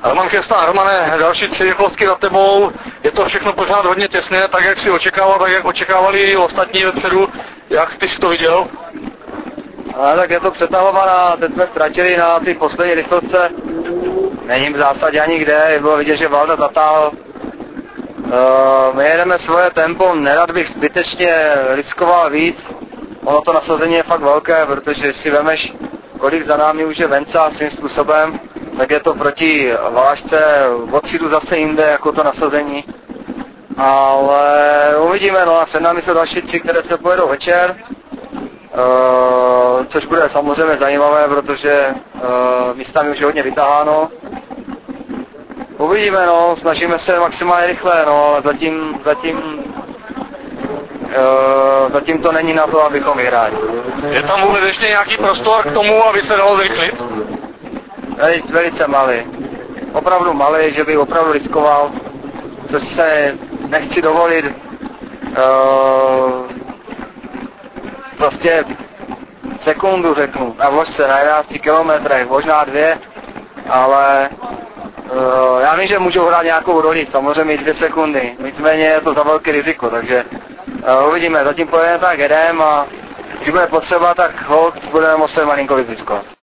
Roman Chvěstá, Romane, další 3 rychlostky za tebou, je to všechno pořád hodně těsné, tak jak si očekával, tak jak očekávali ostatní vepředu, jak ty jsi to viděl? Ale tak je to přetahovaná, teď jsme ztratili na ty poslední rychlostce, není v zásadě ani kde, bylo vidět, že Valda zatáhl. My jedeme svoje tempo, nerad bych zbytečně riskoval víc, ono to nasazení je fakt velké, protože si vemeš, kolik za námi už je Venca svým způsobem, tak je to proti Valašce od třídu zase jinde jako to nasazení. Ale uvidíme, no a před námi jsou další 3, které se pojedou večer, což bude samozřejmě zajímavé, protože místami už je hodně vytaháno. Uvidíme, no, snažíme se maximálně rychle, no, ale zatím to není na to, abychom vyhráli. Je tam vůbec ještě nějaký prostor k tomu, aby se dalo zrychlit? Velice malý. Opravdu malý, že by opravdu riskoval, což se nechci dovolit. Prostě sekundu řeknu, na vložce, na 11 kilometrech, možná 2, ale já vím, že můžu hrát nějakou roli, samozřejmě 2 sekundy, nicméně je to za velké riziko, takže uvidíme, zatím pojedeme tak jedem a když bude potřeba, tak hold budeme muset malinko vyziskovat.